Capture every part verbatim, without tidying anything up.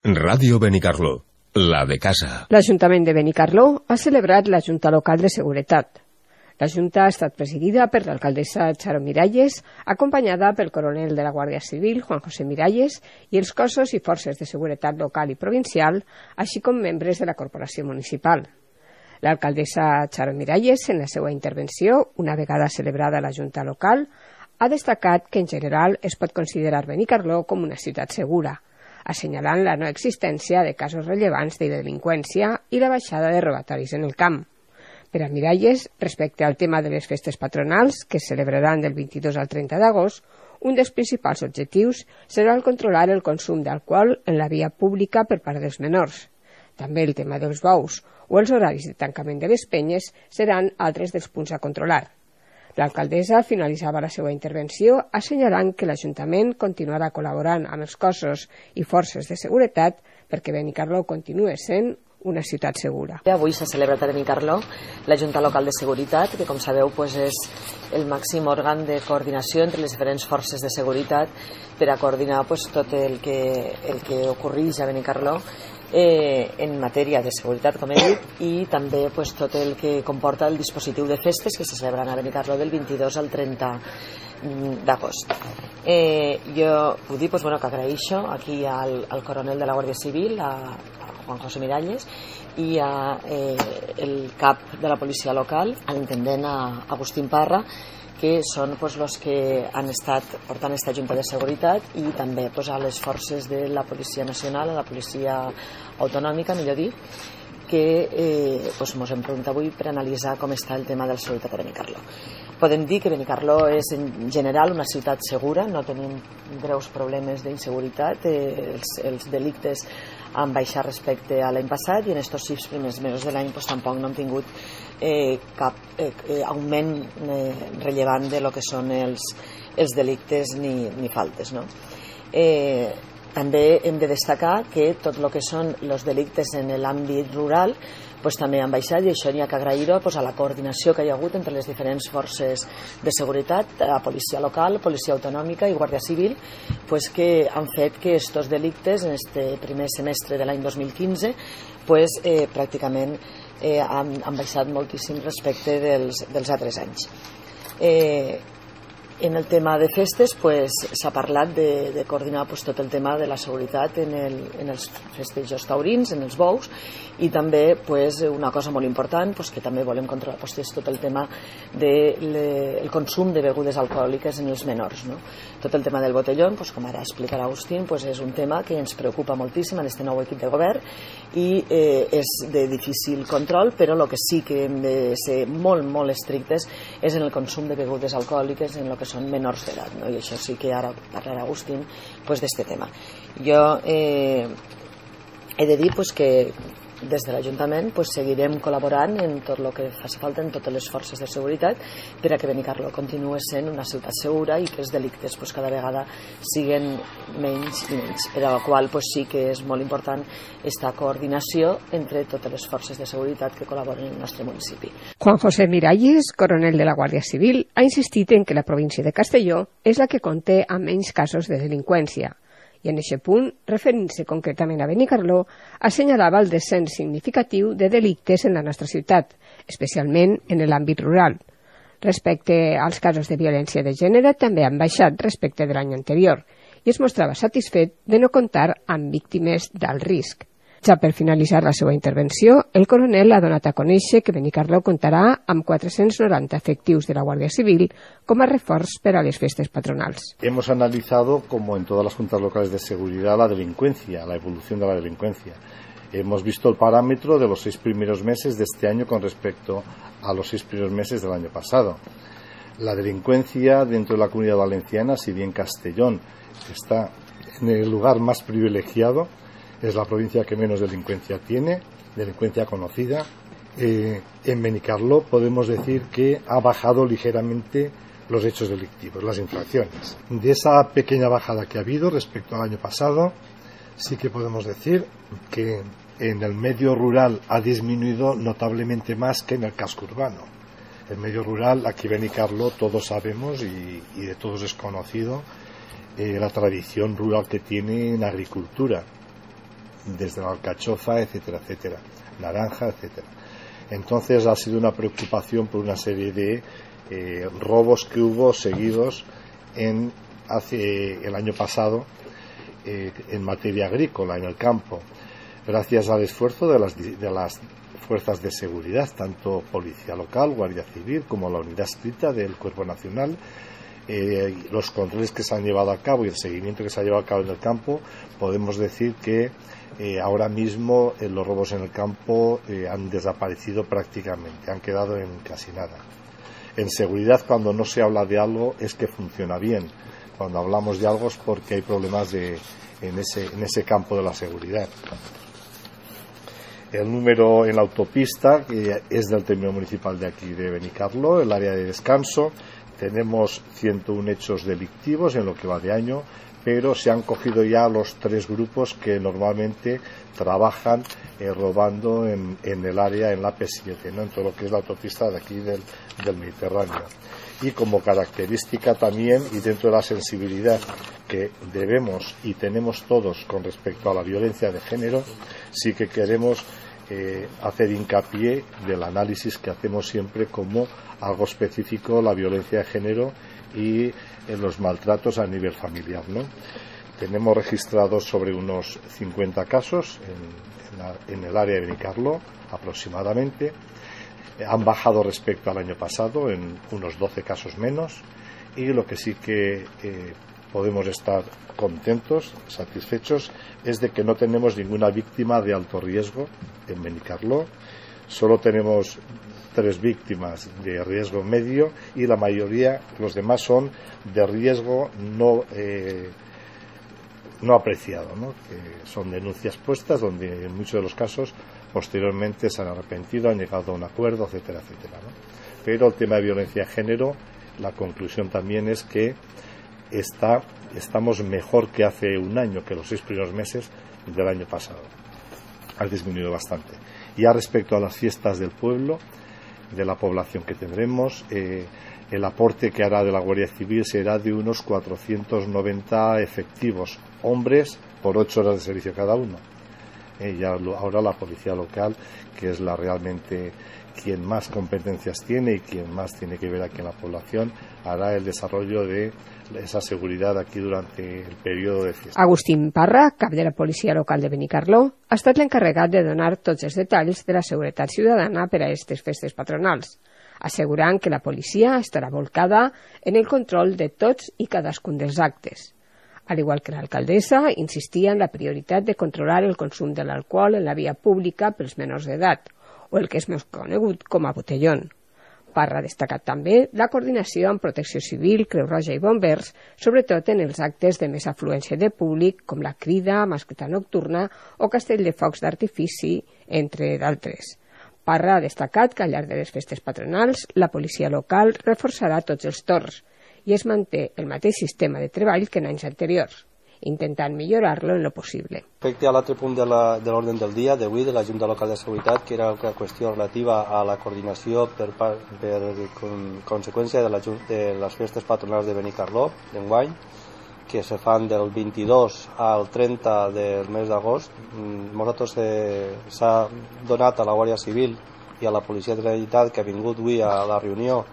Ràdio Benicarló, la de casa. L'Ajuntament de Benicarló ha celebrat la Junta Local de Seguretat. La Junta ha estat presidida per l'alcaldessa Charo Miralles, acompanyada pel coronel de la Guàrdia Civil, Juan José Miralles, i els cossos i forces de seguretat local i provincial, així com membres de la corporació municipal. L'alcaldessa Charo Miralles, en la seva intervenció, una vegada celebrada la Junta Local, ha destacat que en general es pot considerar Benicarló com una ciutat segura, assenyalant la no existència de casos rellevants de delinqüència i la baixada de robatoris en el camp. Per a Miralles, respecte al tema de les festes patronals, que es celebraran del vint-i-dos al trenta d'agost, un dels principals objectius serà el controlar el consum d'alcohol en la via pública per part dels menors. També el tema dels bous o els horaris de tancament de les penyes seran altres dels punts a controlar. L'alcaldessa finalitzava la seva intervenció assenyalant que l'Ajuntament continuarà col·laborant amb els cossos i forces de seguretat perquè Benicarló continuï sent una ciutat segura. Avui s'ha celebrat a Benicarló la Junta Local de Seguretat, que com sabeu pues, és el màxim òrgan de coordinació entre les diferents forces de seguretat per a coordinar pues, tot el que, el que ocorreix a Benicarló Eh, en matèria de seguretat, com he dit, i també pues, tot el que comporta el dispositiu de festes que se celebran a Benicarló del vint-i-dos al trenta d'agost. Eh, jo vull dir pues, bueno, que agraeixo aquí al, al coronel de la Guàrdia Civil, a, a Juan José Miralles, i a eh, el cap de la policia local, a l'intendent Agustín Parra, que són pues, els que han estat portant aquesta Junta de Seguretat, i també pues, a les forces de la Policia Nacional, a la Policia Autonòmica, millor dir, que eh, pues, ens hem preguntat avui per analitzar com està el tema de la seguretat a Benicarló. Podem dir que Benicarló és en general una ciutat segura, no tenim greus problemes d'inseguretat, eh, els, els delictes han baixat respecte a l'any passat i en aquests sis primers mesos de l'any pues, tampoc no hem tingut eh, cap eh, augment eh, rellevant de lo que són els, els delictes ni, ni faltes. No? Eh, també hem de destacar que tot el que són els delictes en l'àmbit rural pues, també han baixat, i això n'hi ha que agrair-ho pues, a la coordinació que hi ha hagut entre les diferents forces de seguretat, la policia local, policia autonòmica i guàrdia civil, pues, que han fet que aquests delictes en este primer semestre de l'any dos mil quinze pues, eh, pràcticament eh, han, han baixat moltíssim respecte dels, dels altres anys. Eh, En el tema de festes s'ha pues, parlat de, de coordinar pues, tot el tema de la seguretat en, el, en els festejos taurins, en els bous, i també pues, una cosa molt important pues, que també volem controlar pues, és tot el tema del de consum de begudes alcohòliques en els menors. No? Tot el tema del botellón, pues, com ara explicarà Agustín, pues, és un tema que ens preocupa moltíssim en aquest nou equip de govern i eh, és de difícil control, però el que sí que hem de ser molt, molt estrictes és en el consum de begudes alcohòliques en el que són menors d'edat, no? I això sí que ara parlarà Agustín pues, d'este tema. Jo eh, he de dir pues, que des de l'Ajuntament pues, seguirem col·laborant en tot el que faci falta, en totes les forces de seguretat, per a que Benicarló continuï sent una ciutat segura i que els delictes pues, cada vegada siguen menys i menys, per a la qual pues, sí que és molt important esta coordinació entre totes les forces de seguretat que col·laboren en el nostre municipi. Juan José Miralles, coronel de la Guàrdia Civil, ha insistit en que la província de Castelló és la que conté amb menys casos de delinqüència. I en aquest punt, referint-se concretament a Benicarló, assenyalava el descens significatiu de delictes en la nostra ciutat, especialment en l'àmbit rural. Respecte als casos de violència de gènere, també han baixat respecte de l'any anterior, i es mostrava satisfet de no comptar amb víctimes d'alt risc. Ja per finalitzar la seva intervenció, el coronel ha donat a conèixer que Benicarló comptarà amb quatre-cents noranta efectius de la Guàrdia Civil com a reforç per a les festes patronals. Hemos analizado, como en todas las juntas locales de seguridad, la delincuencia, la evolución de la delincuencia. Hemos visto el parámetro de los seis primeros meses de este año con respecto a los seis primeros meses del año pasado. La delincuencia dentro de la Comunidad Valenciana, si bien Castellón está en el lugar más privilegiado, es la provincia que menos delincuencia tiene, delincuencia conocida. Eh, en Benicarló podemos decir que ha bajado ligeramente los hechos delictivos, las infracciones. De esa pequeña bajada que ha habido respecto al año pasado, sí que podemos decir que en el medio rural ha disminuido notablemente más que en el casco urbano. El medio rural, aquí Benicarló, todos sabemos y, y de todos es conocido eh, la tradición rural que tiene en agricultura. desde la alcachofa, etcétera, etcétera, naranja, etcétera. Entonces ha sido una preocupación por una serie de eh, robos que hubo seguidos en hace el año pasado eh, en materia agrícola, en el campo, gracias al esfuerzo de las, de las fuerzas de seguridad, tanto Policía Local, Guardia Civil, como la Unidad Adscrita del Cuerpo Nacional. Eh, los controles que se han llevado a cabo y el seguimiento que se ha llevado a cabo en el campo, podemos decir que eh, ahora mismo eh, los robos en el campo eh, han desaparecido prácticamente, han quedado en casi nada. En seguridad, cuando no se habla de algo es que funciona bien. Cuando hablamos de algo es porque hay problemas de, en, ese, en ese campo de la seguridad. El número en la autopista, que es del término municipal de aquí de Benicarló, el área de descanso, tenemos ciento uno hechos delictivos en lo que va de año, pero se han cogido ya los tres grupos que normalmente trabajan eh, robando en, en el área, en la P siete, ¿no? En todo lo que es la autopista de aquí del, del Mediterráneo. Y como característica también, y dentro de la sensibilidad que debemos y tenemos todos con respecto a la violencia de género, sí que queremos eh, hacer hincapié del análisis que hacemos siempre como algo específico, la violencia de género y eh, los maltratos a nivel familiar, ¿no? Tenemos registrados sobre unos cincuenta casos en, en, la, en el área de Benicarló, aproximadamente. Han bajado respecto al año pasado en unos doce casos menos, y lo que sí que eh, podemos estar contentos, satisfechos, es de que no tenemos ninguna víctima de alto riesgo en Benicarló. Solo tenemos tres víctimas de riesgo medio y la mayoría, los demás, son de riesgo no eh, no apreciado, ¿no? Que son denuncias puestas donde en muchos de los casos posteriormente se han arrepentido, han llegado a un acuerdo, etcétera, etcétera, ¿no? Pero el tema de violencia de género, la conclusión también es que está, estamos mejor que hace un año, que los seis primeros meses del año pasado. Ha disminuido bastante. Ya respecto a las fiestas del pueblo, de la población que tendremos, eh, el aporte que hará de la Guardia Civil será de unos cuatrocientos noventa efectivos, hombres, por ocho horas de servicio cada uno. Eh, y ahora la Policía Local, que es la realmente quien más competencias tiene y quien más tiene que ver aquí en la población, hará el desarrollo de esa seguridad aquí durante el periodo de fiesta. Agustín Parra, cap de la Policia Local de Benicarló, ha estat l'encarregat de donar tots els detalls de la seguretat ciutadana per a aquestes festes patronals, assegurant que la policia estarà volcada en el control de tots i cadascun dels actes. Al igual que l'alcaldessa, insistia en la prioritat de controlar el consum de l'alcohol en la via pública pels menors d'edat, o el que és més conegut com a botellón. Parra ha destacat també la coordinació amb Protecció Civil, Creu Roja i Bombers, sobretot en els actes de més afluència de públic, com la crida, mascleta nocturna o castell de focs d'artifici, entre d'altres. Parra ha destacat que al llarg de les festes patronals la policia local reforçarà tots els torns i es manté el mateix sistema de treball que en anys anteriors, intentant millorar-lo en lo possible. Respecte a l'altre punt de l'ordre del dia d'avui de la Junta Local de Seguretat, que era la qüestió relativa a la coordinació per, per con, conseqüència de, la, de les festes patronals de Benicarló d'enguany, que se fan del vint-i-dos al trenta del mes d'agost. Nosaltres s'ha donat a la Guàrdia Civil i a la Policia de la Generalitat, que ha vingut avui a la reunió,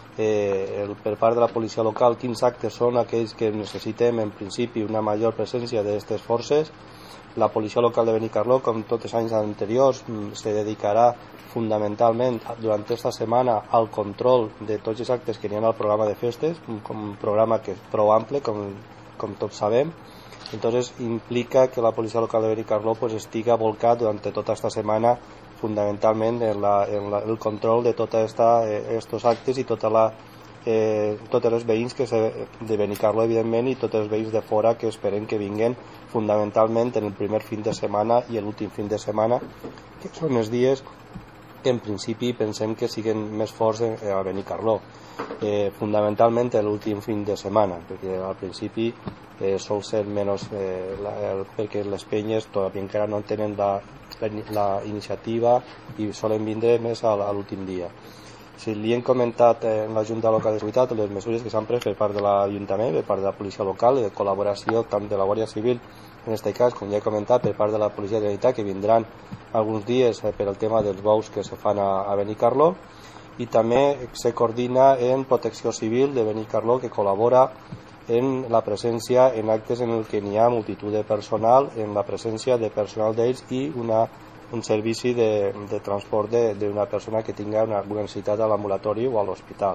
Eh, el, per part de la policia local, quins actes són aquells que necessitem en principi una major presència d'aquestes forces. La policia local de Benicarló, com tots els anys anteriors, se dedicarà fundamentalment durant aquesta setmana al control de tots els actes que hi ha al programa de festes, un, un programa que és prou ample, com, com tots sabem. Entonces implica que la policia local de Benicarló pues, estiga volcat durant tota aquesta setmana fundamentalment en, la, en la, el control de tots aquests actes i tota la, eh, tots els veïns que se, de Benicarló, evidentment, i tots els veïns de fora que esperem que vinguen fundamentalment en el primer fin de setmana i l'últim fin de setmana, que són els dies que en principi pensem que siguin més forts a Benicarló. Eh, fundamentalment l'últim fin de setmana, perquè al principi eh, sol ser menys, eh, la, el, perquè les penyes todavía encara no tenen la, la, la iniciativa i solen vindre més a, a l'últim dia. Si li hem comentat eh, en la Junta Local de Seguretat les mesures que s'han pres per part de l'Ajuntament, per part de la policia local, de col·laboració tant de la Guàrdia Civil en aquest cas, com ja he comentat, per part de la Policia de la Generalitat, que vindran alguns dies per al tema dels bous que se fan a, a Benicarló, i també se coordina en Protecció Civil de Benicarló, que col·labora en la presència en actes en el que n'hi ha multitud de personal, en la presència de personal d'ells i una, un servici de, de transport d'una persona que tingui una necessitat a l'ambulatori o a l'hospital.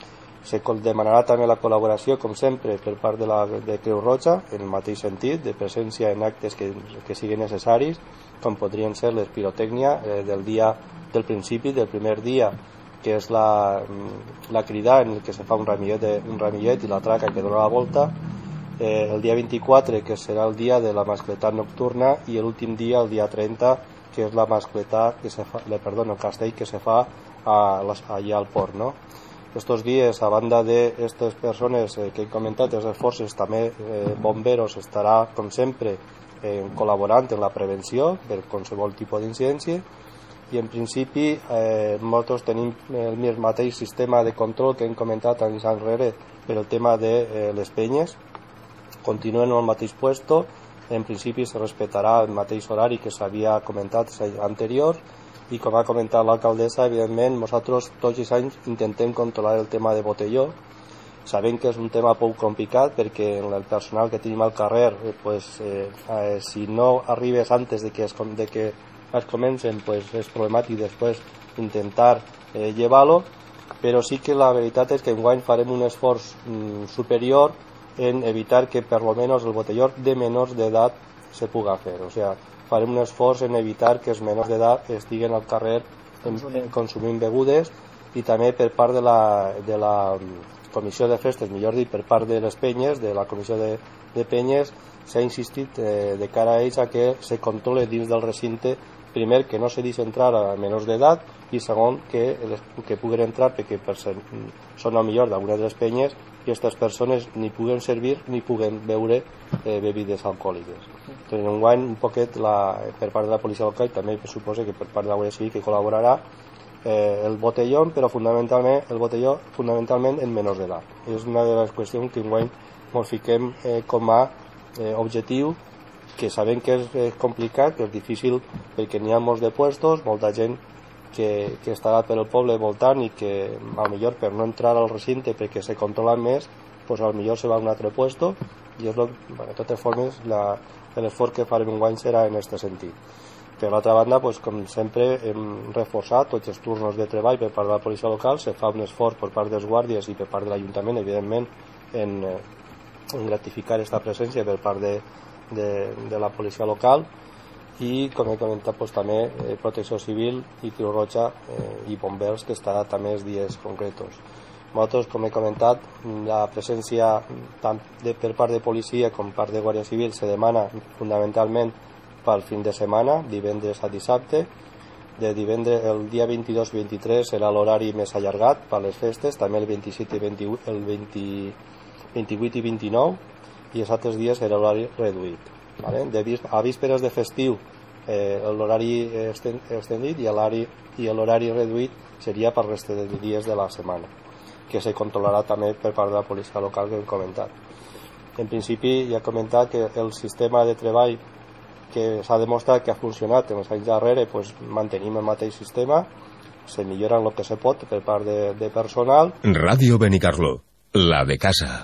Se demanarà també la col·laboració, com sempre, per part de la de Creu Roja, en el mateix sentit, de presència en actes que, que siguin necessaris, com podrien ser les pirotècnia eh, del dia del principi, del primer dia, que és la, la crida en què se fa un ramillet, de, un ramillet i la traca que dona la volta, eh, el dia vint-i-quatre, que serà el dia de la mascletat nocturna, i l'últim dia, el dia trenta, que és la mascletat, que se fa, le, perdó, el castell que se fa a, allà al port, no? Estos dies, a banda d'aquestes persones eh, que he comentat, les forces, també eh, bomberos estarà, com sempre, eh, col·laborant en la prevenció per qualsevol tipus d'incidència, i en principi eh, nosaltres tenim el mateix sistema de control que hem comentat anys enrere per el tema de eh, les penyes. Continuen en el mateix puesto, en principi se respectarà el mateix horari que s'havia comentat anterior, i com ha comentat l'alcaldessa, evidentment nosaltres tots els anys intentem controlar el tema de botelló. Sabem que és un tema poc complicat perquè el personal que tenim al carrer, eh, pues, eh, eh, si no arribes antes de que es, de que es comencen, pues és problemàtic després intentar eh, llevar-lo, però sí que la veritat és que enguany farem un esforç mm, superior en evitar que per lo menos el botelló de menors d'edat se puga fer, o sea, farem un esforç en evitar que els menors d'edat estiguen al carrer en, en consumint begudes, i també per part de la, de la comissió de festes, millor dit, per part de les penyes, de la comissió de, de penyes, s'ha insistit eh, de cara a ells a que se controle dins del recinte, primer, que no se deixi entrar a menors d'edat, i segon, que, les, que puguen entrar perquè per ser, són el millor d'algunes de les penyes i aquestes persones ni puguen servir ni puguen beure eh, bebides alcohòliques. Doncs enguany un poquet la, per part de la policia local, també suposa que per part de la Guàrdia Civil que col·laborarà eh, el botelló, però fundamentalment el botelló fundamentalment en menors d'edat. És una de les qüestions que enguany ens fiquem eh, com a eh, objectiu, que sabem que és eh, complicat, que és difícil perquè n'hi ha molts de puestos, molta gent que, que estarà per el poble voltant i que a lo millor per no entrar al recinte perquè se controlen més, pues a lo millor se va a un altre puesto, i és lo, bueno, de totes formes l'esforç que farem enguany serà en aquest sentit. Per l'altra banda, pues, com sempre hem reforçat tots els turnos de treball per part de la policia local, se fa un esforç per part dels guàrdies i per part de l'Ajuntament, evidentment, en, en gratificar aquesta presència per part de De, de la policia local, i com he comentat pues, també eh, Protecció Civil i Creu Roja eh, i bombers, que estarà també els dies concretos. Nosaltres, com he comentat, la presència tant de, per part de policia com per part de Guàrdia Civil se demana fundamentalment pel fin de setmana, divendres a dissabte. De divendres, el dia vint-i-dos i vint-i-tres serà l'horari més allargat per les festes, també el vint-i-set i vint-i-vuit, el vint, vint-i-vuit i vint-i-nou, i els altres dies era l'horari reduït. Vale? De, a vísperes de festiu eh, l'horari extendit i l'horari reduït seria per resta de dies de la setmana, que se controlarà també per part de la policia local que hem comentat. En principi ja he comentat que el sistema de treball que s'ha demostrat que ha funcionat en els anys darrere, pues, mantenim el mateix sistema, se millora el que se pot per part de, de personal. Ràdio Benicarló, la de casa.